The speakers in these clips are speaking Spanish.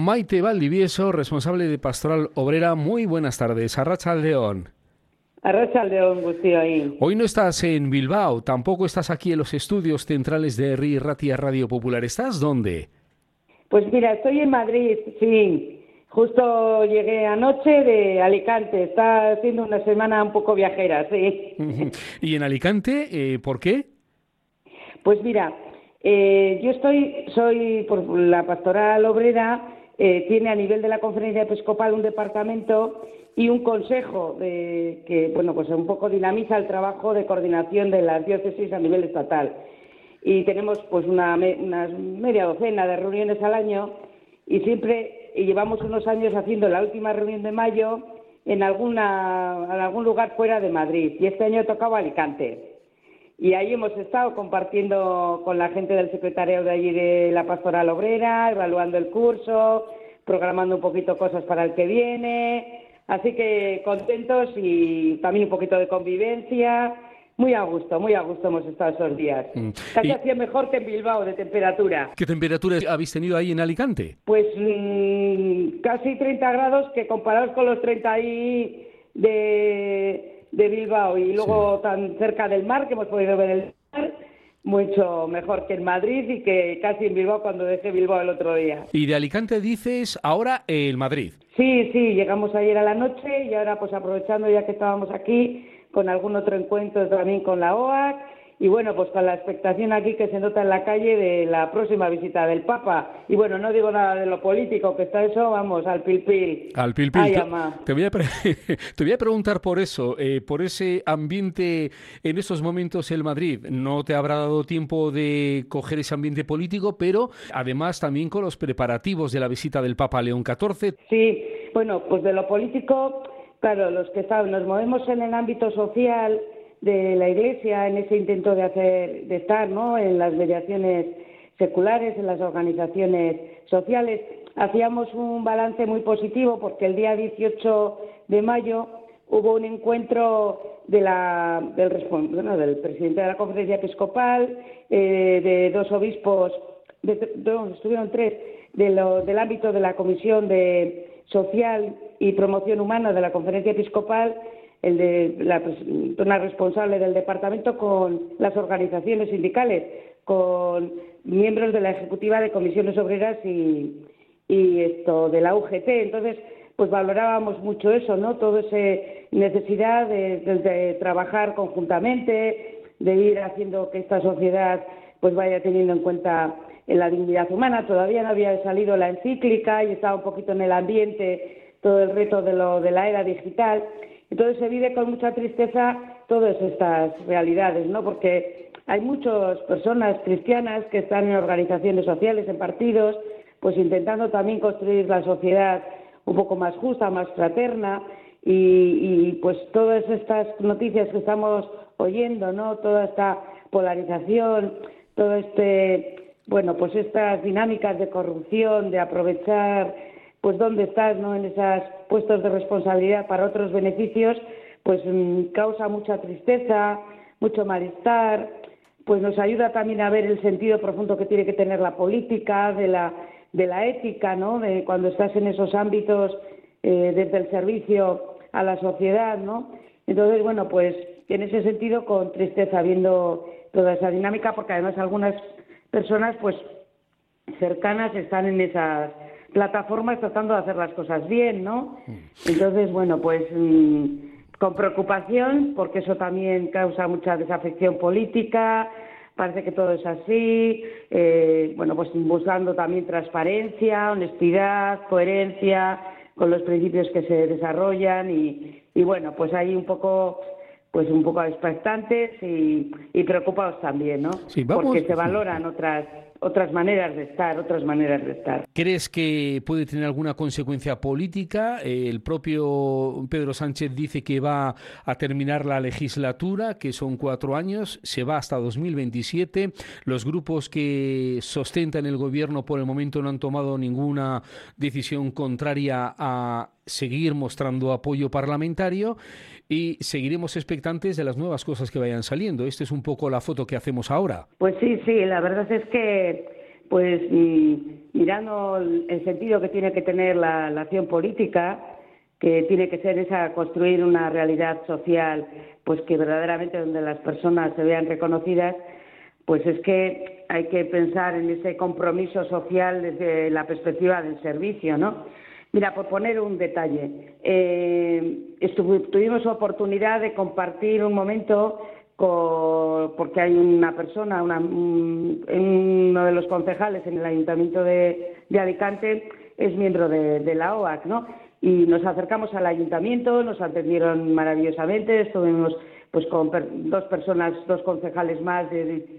Maite Valdivieso, responsable de Pastoral Obrera. Muy buenas tardes. Arratsaldeon. Arratsaldeon, Guztio. Hoy no estás en Bilbao, tampoco estás aquí en los estudios centrales de Herri Ratia Radio Popular. ¿Estás dónde? Pues mira, estoy en Madrid, sí. Justo llegué anoche de Alicante. Está siendo una semana un poco viajera, sí. ¿Y en Alicante, por qué? Pues mira, yo soy por la Pastoral Obrera, tiene a nivel de la Conferencia Episcopal un departamento y un consejo que, bueno, pues un poco dinamiza el trabajo de coordinación de las diócesis a nivel estatal. Y tenemos pues una media docena de reuniones al año y llevamos unos años haciendo la última reunión de mayo en algún lugar fuera de Madrid. Y este año tocaba Alicante. Y ahí hemos estado compartiendo con la gente del secretariado de allí de la Pastoral Obrera, evaluando el curso, programando un poquito cosas para el que viene. Así que contentos y también un poquito de convivencia. Muy a gusto hemos estado esos días. Casi hacía mejor que en Bilbao de temperatura. ¿Qué temperatura habéis tenido ahí en Alicante? Pues casi 30 grados, que comparados con los 30 ahí de Bilbao y luego tan cerca del mar que hemos podido ver el mar, mucho mejor que en Madrid y que casi en Bilbao cuando dejé Bilbao el otro día. Y de Alicante dices ahora el Madrid. Sí, llegamos ayer a la noche y ahora pues aprovechando ya que estábamos aquí con algún otro encuentro también con la OAC y bueno, pues con la expectación aquí que se nota en la calle de la próxima visita del Papa. Y bueno, no digo nada de lo político, que está eso, vamos, al pilpil. Al pilpil. Ay, te voy a preguntar por eso, por ese ambiente en estos momentos en Madrid. No te habrá dado tiempo de coger ese ambiente político, pero además también con los preparativos de la visita del Papa León XIV. Sí, bueno, pues de lo político, claro, los que nos movemos en el ámbito social de la Iglesia, en ese intento de estar, ¿no?, en las mediaciones seculares, en las organizaciones sociales, hacíamos un balance muy positivo porque el día 18 de mayo hubo un encuentro del presidente de la Conferencia Episcopal, de dos obispos, estuvieron tres, del ámbito de la Comisión de Social y Promoción Humana de la Conferencia Episcopal, el de la persona responsable del departamento, con las organizaciones sindicales, con miembros de la ejecutiva de comisiones obreras y de la UGT. Entonces, pues valorábamos mucho eso, ¿no? Toda esa necesidad de trabajar conjuntamente, de ir haciendo que esta sociedad pues vaya teniendo en cuenta la dignidad humana. Todavía no había salido la encíclica y estaba un poquito en el ambiente todo el reto de la era digital. Entonces se vive con mucha tristeza todas estas realidades, ¿no? Porque hay muchas personas cristianas que están en organizaciones sociales, en partidos, pues intentando también construir la sociedad un poco más justa, más fraterna, y pues todas estas noticias que estamos oyendo, ¿no? Toda esta polarización, todo pues estas dinámicas de corrupción, de aprovechar pues dónde estás, ¿no?, en esos puestos de responsabilidad para otros beneficios, pues causa mucha tristeza, mucho malestar. Pues nos ayuda también a ver el sentido profundo que tiene que tener la política, de la ética, ¿no?, de cuando estás en esos ámbitos desde el servicio a la sociedad, ¿no? Entonces, bueno, pues en ese sentido con tristeza viendo toda esa dinámica, porque además algunas personas pues cercanas están en esas plataformas tratando de hacer las cosas bien, ¿no? Entonces, bueno, pues con preocupación, porque eso también causa mucha desafección política, parece que todo es así, pues buscando también transparencia, honestidad, coherencia con los principios que se desarrollan y bueno, pues ahí un poco expectantes y preocupados también, ¿no? Sí, porque se valoran otras maneras de estar. ¿Crees que puede tener alguna consecuencia política? El propio Pedro Sánchez dice que va a terminar la legislatura, que son 4 años, se va hasta 2027. Los grupos que sustentan el gobierno por el momento no han tomado ninguna decisión contraria a seguir mostrando apoyo parlamentario y seguiremos expectantes de las nuevas cosas que vayan saliendo. Esta es un poco la foto que hacemos ahora. Pues sí, la verdad es que pues mirando el sentido que tiene que tener la acción política, que tiene que ser esa, construir una realidad social, pues que verdaderamente donde las personas se vean reconocidas, pues es que hay que pensar en ese compromiso social desde la perspectiva del servicio, ¿no? Mira, por poner un detalle, tuvimos oportunidad de compartir un momento porque hay una persona, uno de los concejales en el Ayuntamiento de Alicante es miembro de la OAC, ¿no? Y nos acercamos al Ayuntamiento, nos atendieron maravillosamente, estuvimos pues con dos concejales más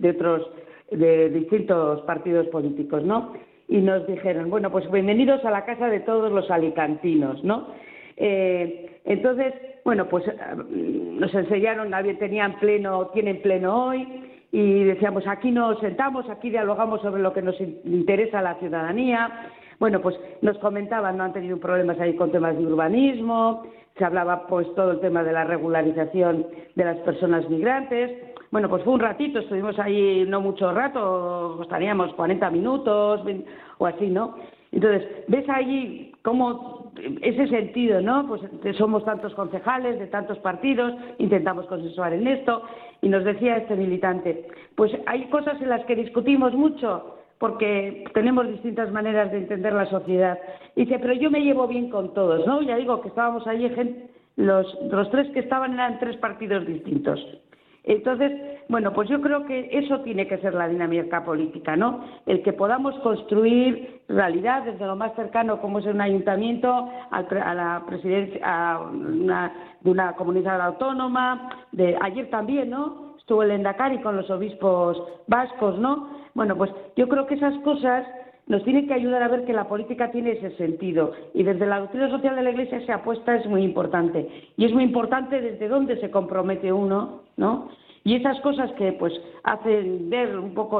de distintos partidos políticos, ¿no? Y nos dijeron, bueno, pues bienvenidos a la casa de todos los alicantinos, ¿no? Entonces, bueno, pues nos enseñaron, tienen pleno hoy, y decíamos, aquí nos sentamos, aquí dialogamos sobre lo que nos interesa a la ciudadanía. Bueno, pues nos comentaban, no han tenido problemas ahí con temas de urbanismo, se hablaba pues todo el tema de la regularización de las personas migrantes. Bueno, pues fue un ratito, estuvimos ahí no mucho rato, estaríamos 40 minutos o así, ¿no? Entonces, ves allí cómo ese sentido, ¿no? Pues somos tantos concejales de tantos partidos, intentamos consensuar en esto, y nos decía este militante, pues hay cosas en las que discutimos mucho, porque tenemos distintas maneras de entender la sociedad. Y dice, pero yo me llevo bien con todos, ¿no? Ya digo que estábamos allí, los tres que estaban eran tres partidos distintos. Entonces, bueno, pues yo creo que eso tiene que ser la dinámica política, ¿no? El que podamos construir realidad desde lo más cercano, como es un ayuntamiento, a la presidencia de una comunidad autónoma, ayer también, ¿no? Estuvo el Endacari con los obispos vascos, ¿no? Bueno, pues yo creo que esas cosas nos tienen que ayudar a ver que la política tiene ese sentido. Y desde la doctrina social de la Iglesia esa apuesta es muy importante. Y es muy importante desde dónde se compromete uno, ¿no? Y esas cosas que pues hacen ver un poco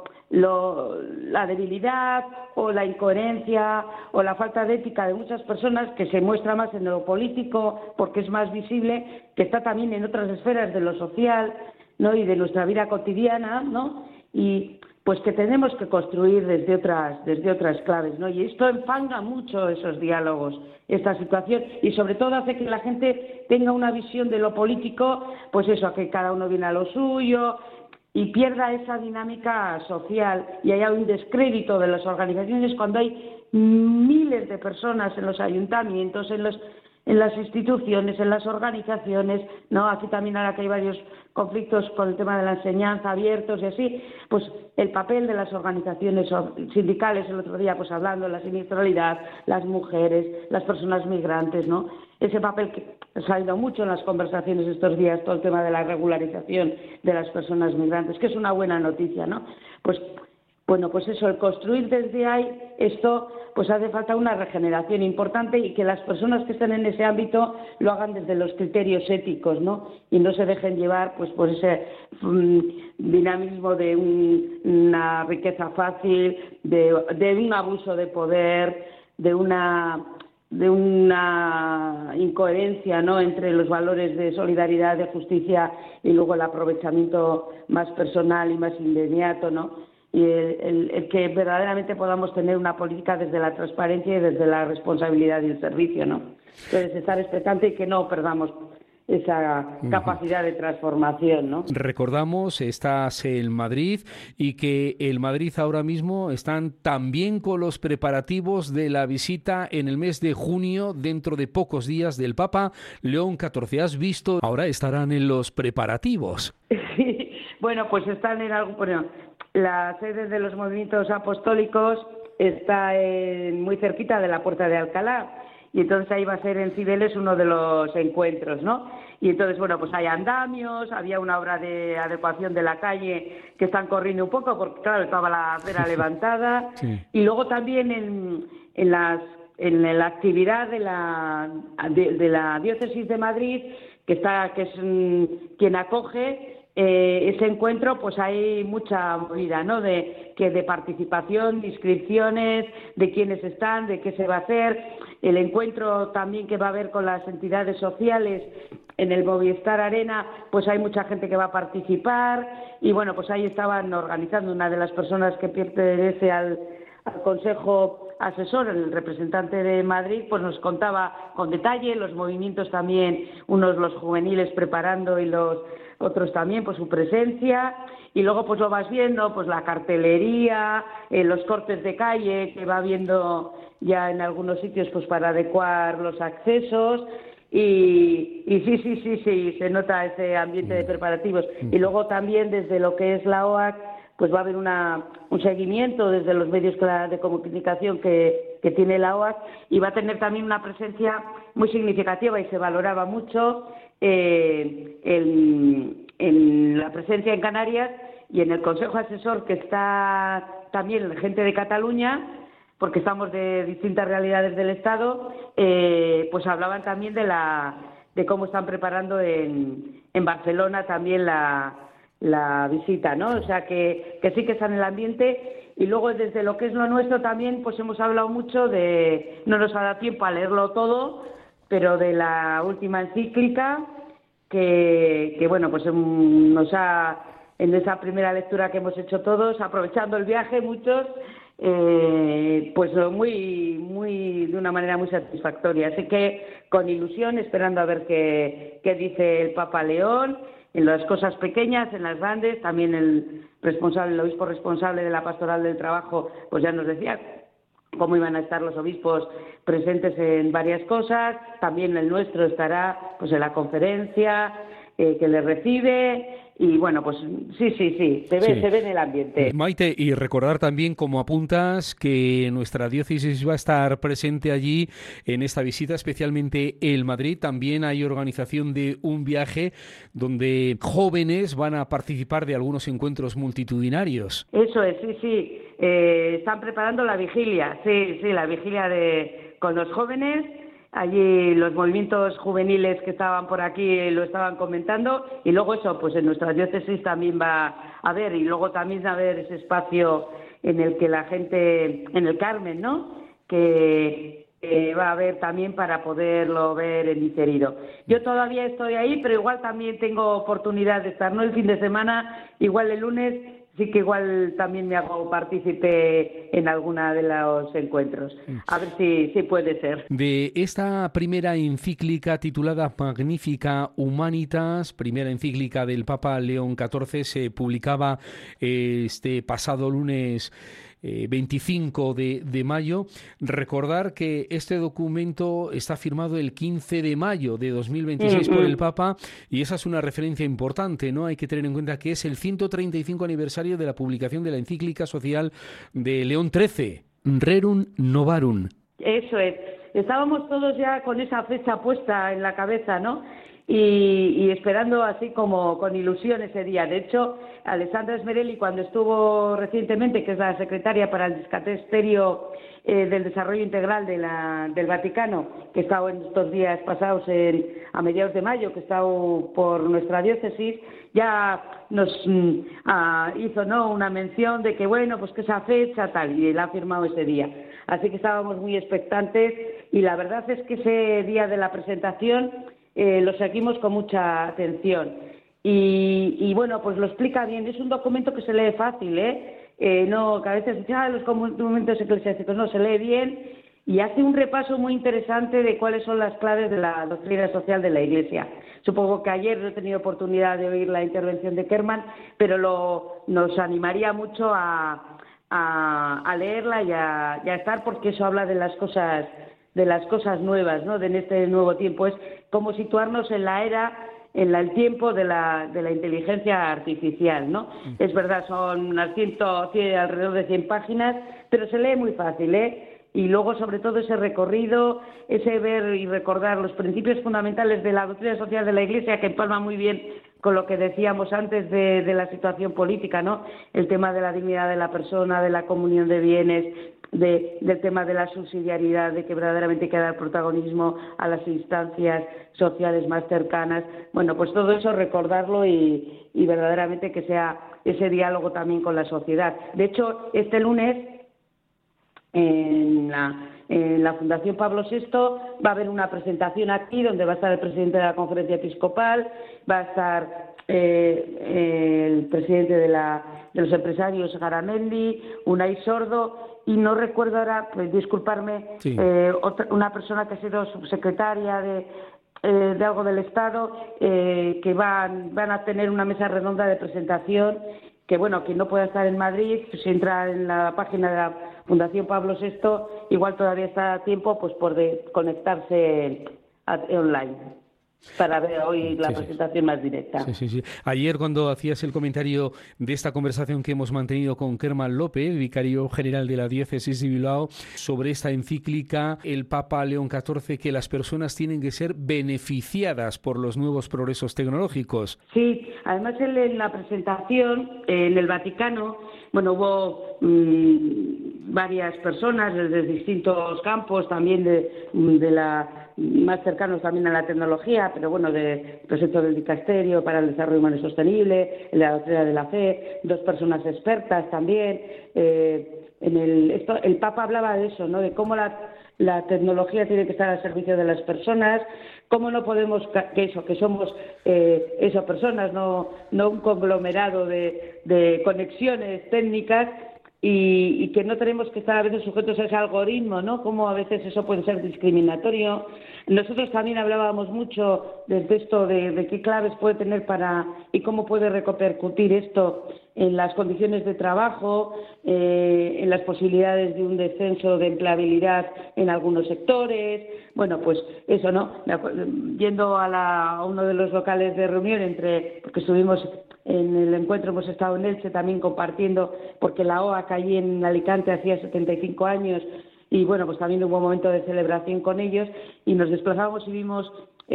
la debilidad o la incoherencia o la falta de ética de muchas personas, que se muestra más en lo político porque es más visible, que está también en otras esferas de lo social, ¿no? Y de nuestra vida cotidiana, ¿no? Y pues que tenemos que construir desde otras claves, ¿no? Y esto enfanga mucho esos diálogos, esta situación, y sobre todo hace que la gente tenga una visión de lo político, pues eso, a que cada uno viene a lo suyo, y pierda esa dinámica social, y haya un descrédito de las organizaciones cuando hay miles de personas en los ayuntamientos, en las instituciones, en las organizaciones, ¿no? Aquí también ahora que hay varios conflictos con el tema de la enseñanza abiertos y así, pues el papel de las organizaciones sindicales, el otro día pues hablando de la siniestralidad, las mujeres, las personas migrantes, ¿no? Ese papel que ha salido mucho en las conversaciones estos días, todo el tema de la regularización de las personas migrantes, que es una buena noticia, ¿no? Pues bueno, pues eso, el construir desde ahí esto, pues hace falta una regeneración importante, y que las personas que estén en ese ámbito lo hagan desde los criterios éticos, ¿no? Y no se dejen llevar pues por ese dinamismo de una riqueza fácil, de un abuso de poder, de una incoherencia, ¿no?, entre los valores de solidaridad, de justicia, y luego el aprovechamiento más personal y más inmediato, ¿no? Y el que verdaderamente podamos tener una política desde la transparencia y desde la responsabilidad y el servicio, ¿no? Entonces, estar expectante y que no perdamos esa capacidad de transformación, ¿no? Recordamos, estás en Madrid, y que el Madrid ahora mismo están también con los preparativos de la visita en el mes de junio, dentro de pocos días, del Papa León XIV. ¿Has visto? Ahora estarán en los preparativos. Sí, bueno, pues están en algo... Bueno, la sede de los movimientos apostólicos está muy cerquita de la Puerta de Alcalá, y entonces ahí va a ser en Cibeles uno de los encuentros, ¿no? Y entonces, bueno, pues hay andamios, había una obra de adecuación de la calle que están corriendo un poco porque, claro, estaba la acera levantada. Sí. Y luego también en la actividad de la Diócesis de Madrid, que es quien acoge ese encuentro, pues hay mucha movida, ¿no? De participación, de inscripciones, de quiénes están, de qué se va a hacer. el encuentro también que va a haber con las entidades sociales en el Movistar Arena, pues hay mucha gente que va a participar y bueno, pues ahí estaban organizando una de las personas que pertenece al Consejo Asesor, el representante de Madrid, pues nos contaba con detalle los movimientos también, unos los juveniles preparando y los otros también, pues su presencia, y luego pues lo vas viendo, pues la cartelería, los cortes de calle que va viendo ya en algunos sitios pues para adecuar los accesos. Y sí, se nota ese ambiente de preparativos. Y luego también desde lo que es la OAC, pues va a haber un seguimiento desde los medios de comunicación que tiene la OAC y va a tener también una presencia muy significativa y se valoraba mucho en la presencia en Canarias y en el Consejo Asesor, que está también gente de Cataluña, porque estamos de distintas realidades del Estado, pues hablaban también de cómo están preparando en Barcelona también la visita, ¿no? O sea, que sí que está en el ambiente. Y luego, desde lo que es lo nuestro también, pues hemos hablado mucho no nos ha dado tiempo a leerlo todo, pero de la última encíclica, que bueno, pues nos ha, en esa primera lectura que hemos hecho todos, aprovechando el viaje, muchos, pues muy de una manera muy satisfactoria. Así que con ilusión, esperando a ver qué dice el Papa León, en las cosas pequeñas, en las grandes. También el obispo responsable de la Pastoral del Trabajo, pues ya nos decía cómo iban a estar los obispos presentes en varias cosas. También el nuestro estará pues en la conferencia que le recibe. Y bueno, pues sí, se ve en el ambiente. Maite, y recordar también, como apuntas, que nuestra diócesis va a estar presente allí en esta visita, especialmente en Madrid. También hay organización de un viaje donde jóvenes van a participar de algunos encuentros multitudinarios. Eso es, sí. Están preparando la vigilia, la vigilia con los jóvenes. Allí los movimientos juveniles que estaban por aquí lo estaban comentando y luego eso, pues en nuestra diócesis también va a haber, y luego también va a haber ese espacio en el que la gente, en el Carmen, ¿no?, que va a haber también para poderlo ver en diferido. Yo todavía estoy ahí, pero igual también tengo oportunidad de estar, no el fin de semana, igual el lunes, sí que igual también me hago partícipe en alguna de los encuentros. A ver si puede ser. De esta primera encíclica titulada Magnifica Humanitas, primera encíclica del Papa León XIV, se publicaba este pasado lunes 25 de mayo. Recordar que este documento está firmado el 15 de mayo de 2026 por el Papa, y esa es una referencia importante, ¿no? Hay que tener en cuenta que es el 135 aniversario de la publicación de la encíclica social de León XIII, Rerum Novarum. Eso es. Estábamos todos ya con esa fecha puesta en la cabeza, ¿no? Y esperando así como con ilusión ese día. De hecho, Alessandra Smerelli, cuando estuvo recientemente, que es la secretaria para el Discasterio del Desarrollo Integral del Vaticano, que estaba en estos días pasados a mediados de mayo, que estaba por nuestra diócesis, ya nos hizo, ¿no?, una mención de que, bueno, pues que esa fecha tal, y él ha firmado ese día. Así que estábamos muy expectantes, y la verdad es que ese día de la presentación lo seguimos con mucha atención. Y bueno, pues lo explica bien. Es un documento que se lee fácil, no, que a veces dicen, los documentos eclesiásticos, no, se lee bien y hace un repaso muy interesante de cuáles son las claves de la doctrina social de la Iglesia. Supongo que ayer no he tenido oportunidad de oír la intervención de Kerman, pero nos animaría mucho a leerla y a estar, porque eso habla de las cosas nuevas, ¿no?, de en este nuevo tiempo. Es cómo situarnos en la era, en el tiempo de la inteligencia artificial, ¿no? Es verdad, son alrededor de 100 páginas, pero se lee muy fácil, Y luego, sobre todo, ese recorrido, ese ver y recordar los principios fundamentales de la doctrina social de la Iglesia, que empalma muy bien con lo que decíamos antes de la situación política, ¿no? El tema de la dignidad de la persona, de la comunión de bienes, del tema de la subsidiariedad, de que verdaderamente hay que dar protagonismo a las instancias sociales más cercanas. Bueno, pues todo eso recordarlo y verdaderamente que sea ese diálogo también con la sociedad. De hecho, este lunes en en la Fundación Pablo VI. Va a haber una presentación aquí donde va a estar el presidente de la Conferencia Episcopal, va a estar el presidente de los empresarios Garamendi, Unai Sordo, y no recuerdo ahora, pues, disculparme, sí. Una persona que ha sido subsecretaria de algo del Estado, que van a tener una mesa redonda de presentación, que bueno, quien no pueda estar en Madrid, si entra en la página de la Fundación Pablo VI, igual todavía está a tiempo pues por conectarse online para ver hoy la presentación más directa. Sí. Ayer, cuando hacías el comentario de esta conversación que hemos mantenido con Kerman López, vicario general de la Diócesis de Bilbao, sobre esta encíclica, el Papa León XIV, que las personas tienen que ser beneficiadas por los nuevos progresos tecnológicos. Sí, además en la presentación en el Vaticano, bueno, hubo varias personas desde distintos campos, también de la más cercanos también a la tecnología, pero bueno, del sector del dicasterio para el desarrollo humano y sostenible, en la doctrina de la fe, 2 personas expertas también. El Papa hablaba de eso, ¿no? De cómo la tecnología tiene que estar al servicio de las personas, cómo no podemos que somos personas, no un conglomerado de conexiones técnicas. Y que no tenemos que estar a veces sujetos a ese algoritmo, ¿no? Como a veces eso puede ser discriminatorio. Nosotros también hablábamos mucho desde esto de qué claves puede tener y cómo puede repercutir esto en las condiciones de trabajo, en las posibilidades de un descenso de empleabilidad en algunos sectores. Bueno, pues eso, ¿no? Yendo a uno de los locales de reunión porque estuvimos en el encuentro, hemos estado en Elche también compartiendo, porque la OAC allí en Alicante hacía 75 años y bueno, pues también hubo un momento de celebración con ellos y nos desplazamos y vimos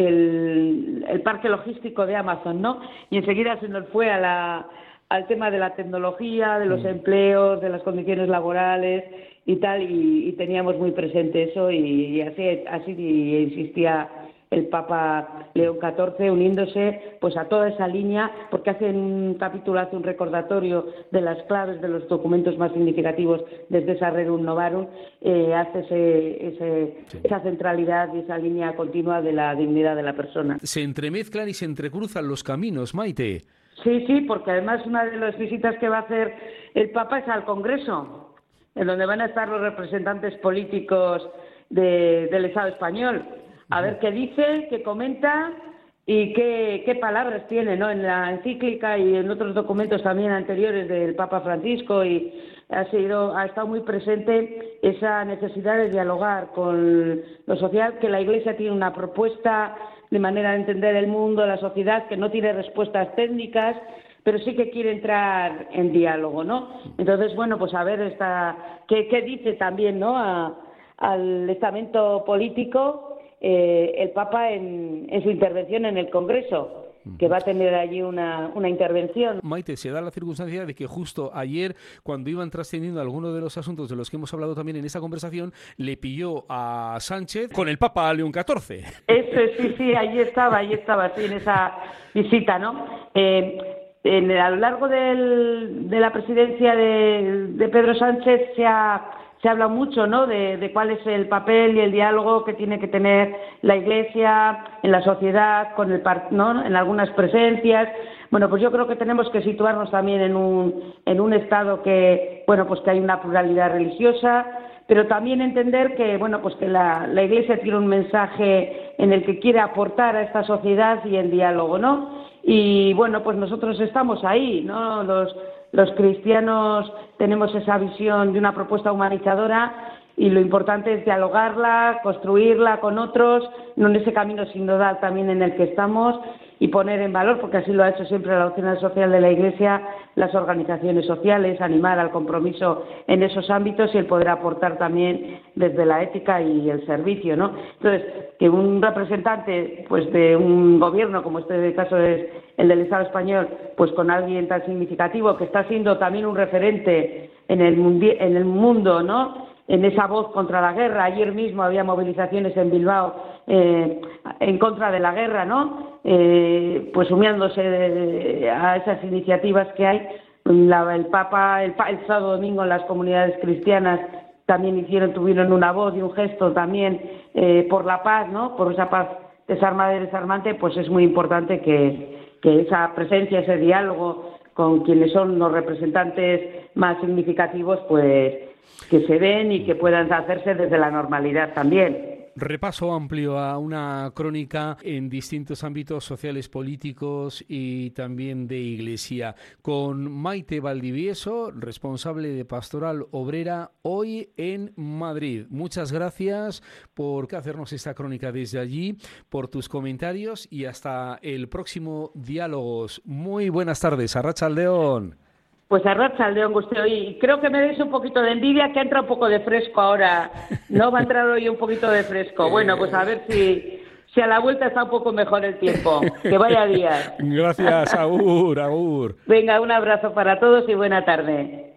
el parque logístico de Amazon, ¿no? Y enseguida se nos fue al tema de la tecnología, de los empleos, de las condiciones laborales y tal, y teníamos muy presente eso y así insistía el Papa León XIV uniéndose pues a toda esa línea, porque hace un recordatorio de las claves de los documentos más significativos desde esa Rerum Novarum, hace esa centralidad y esa línea continua de la dignidad de la persona. Se entremezclan y se entrecruzan los caminos, Maite. Sí, porque además una de las visitas que va a hacer el Papa es al Congreso, en donde van a estar los representantes políticos del Estado español. A ver qué dice, qué comenta y qué palabras tiene, ¿no? En la encíclica y en otros documentos también anteriores del Papa Francisco, y ha estado muy presente esa necesidad de dialogar con lo social, que la Iglesia tiene una propuesta de manera de entender el mundo, la sociedad, que no tiene respuestas técnicas, pero sí que quiere entrar en diálogo, ¿no? Entonces, bueno, pues a ver qué dice también, ¿no? Al estamento político el Papa en su intervención en el Congreso, que va a tener allí una intervención. Maite, se da la circunstancia de que justo ayer, cuando iban trascendiendo algunos de los asuntos de los que hemos hablado también en esta conversación, le pilló a Sánchez con el Papa León XIV. Sí, allí estaba, sí, en esa visita, ¿no? A lo largo de la presidencia de Pedro Sánchez se habla mucho, ¿no?, de cuál es el papel y el diálogo que tiene que tener la Iglesia en la sociedad, ¿no?, en algunas presencias. Bueno, pues yo creo que tenemos que situarnos también en un Estado que, bueno, pues que hay una pluralidad religiosa, pero también entender que, bueno, pues que la Iglesia tiene un mensaje en el que quiere aportar a esta sociedad y el diálogo, ¿no? Y bueno, pues nosotros estamos ahí, ¿no? Los cristianos tenemos esa visión de una propuesta humanizadora y lo importante es dialogarla, construirla con otros, en ese camino sinodal también en el que estamos, y poner en valor, porque así lo ha hecho siempre la doctrina social de la Iglesia, las organizaciones sociales, animar al compromiso en esos ámbitos y el poder aportar también desde la ética y el servicio, ¿no? Entonces, que un representante pues de un gobierno, como este caso es el del Estado español, pues con alguien tan significativo que está siendo también un referente en el mundo, ¿no?, en esa voz contra la guerra. Ayer mismo había movilizaciones en Bilbao en contra de la guerra, ¿no? Pues sumiéndose a esas iniciativas que hay. El Papa, el sábado domingo en las comunidades cristianas también tuvieron una voz y un gesto también por la paz, ¿no? Por esa paz desarmada y desarmante, pues es muy importante que esa presencia, ese diálogo con quienes son los representantes más significativos, pues que se den y que puedan hacerse desde la normalidad también. Repaso amplio a una crónica en distintos ámbitos sociales, políticos y también de Iglesia, con Maite Valdivieso, responsable de Pastoral Obrera, hoy en Madrid. Muchas gracias por hacernos esta crónica desde allí, por tus comentarios y hasta el próximo Diálogos. Muy buenas tardes, Arratsaldeon. Pues Arratsaldeon, Gustavo, y creo que me deis un poquito de envidia, que entra un poco de fresco ahora. No va a entrar hoy un poquito de fresco. Bueno, pues a ver si a la vuelta está un poco mejor el tiempo. Que vaya día. Gracias, agur, agur. Venga, un abrazo para todos y buena tarde.